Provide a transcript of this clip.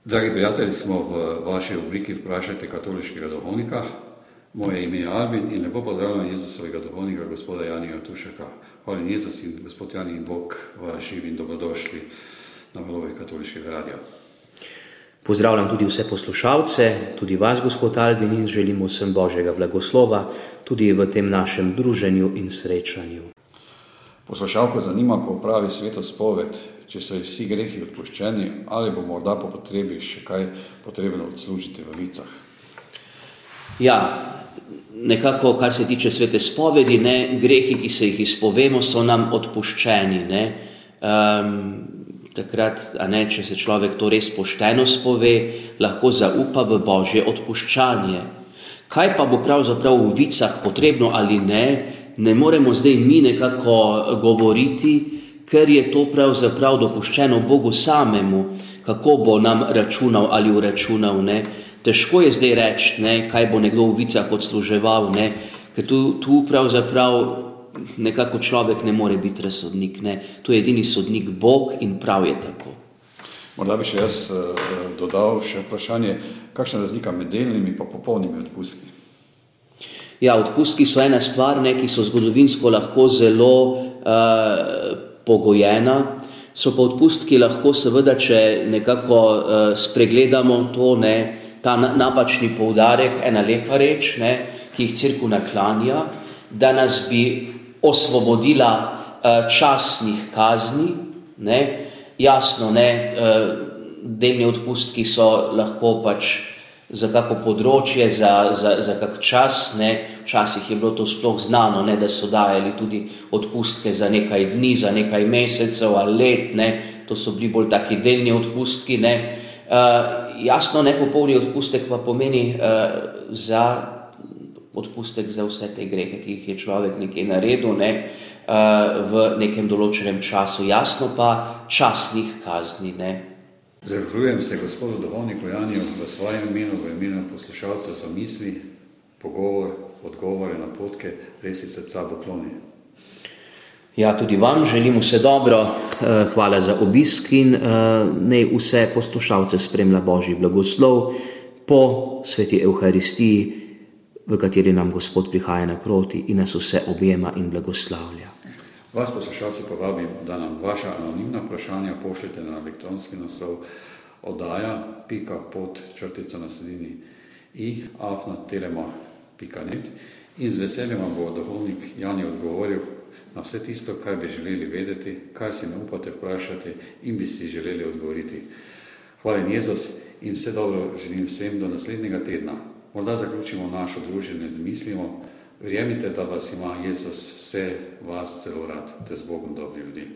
Dragi prijatelji, smo v vaši rubriki Vprašajte katoliškega duhovnika. Moje ime je Albin in lepo pozdravljam Jezusovega duhovnika, gospoda Janija Tušeka. Hvala Jezus in gospod Jani in Bog vas živi in dobrodošli na valovih katoliškega radia. Pozdravljam tudi vse poslušalce, tudi vas, gospod Albin, in želimo vsem Božjega blagoslova tudi v tem našem druženju in srečanju. Poslušalko zanima, ko pravi svetospoved, če so vsi grehi odpuščeni, ali bo morda po potrebi še kaj potrebno odslužiti v vicah? Ja, nekako, kar se tiče svete spovedi, grehi, ki se jih izpovemo, so nam odpuščeni. Takrat, če se človek to res pošteno spove, lahko zaupa v Božje odpuščanje. Kaj pa bo pravzaprav v vicah potrebno ali ne moremo zdaj mi nekako govoriti, ker je to pravzaprav dopuščeno Bogu samemu, kako bo nam računal ali uračunal. Težko je zdaj reči, kaj bo nekdo v vicah odsluževal, ker tu pravzaprav nekako človek ne more biti razsodnik. Tu je edini sodnik Bog in prav je tako. Morda bi še jaz dodal še vprašanje, kakšna razlika med delnimi pa popolnimi odpustki? Ja, odpustki so ena stvar, ki so zgodovinsko lahko zelo pogojena. So pa odpustki lahko seveda, če nekako spregledamo to, ta napačni poudarek, ena lepa reč, ki jih cerkev naklanja, da nas bi osvobodila časnih kazni. Jasno, delni odpustki so lahko za kako področje, za kak čas. Včasih je bilo to sploh znano, da so dajali tudi odpustke za nekaj dni, za nekaj mesecev ali let. To so bili bolj taki delni odpustki. Jasno, nepopolni odpustek pa pomeni za odpustek za vse te grehe, ki jih je človek nekaj naredil v nekem določenem času. Jasno pa časnih kazni. Zahvaljujem se gospodu duhovniku Janiju v svojem imenu, v imenu poslušalcev za misli, pogovor, odgovore, napotke, res iz srca pokloni. Ja, tudi vam želim vse dobro, hvala za obisk in naj vse poslušalce spremlja Božji blagoslov po sveti Evharistiji, v kateri nam Gospod prihaja naproti in nas vse objema in blagoslavlja. Vas poslušalci povabim, da nam vaša anonimna vprašanja pošljete na elektronski naslov oddaja.pod_i@telema.net in z veseljem vam bo duhovnik Jani odgovoril na vse tisto, kar bi želeli vedeti, kar si ne upate vprašati in bi si želeli odgovoriti. Hvala Jezus in vse dobro želim vsem do naslednjega tedna. Morda zaključimo našo druženje z mislimo: verjemite, da vas ima Jezus vse vas zelo rad, te z Bogom dobri ljudi.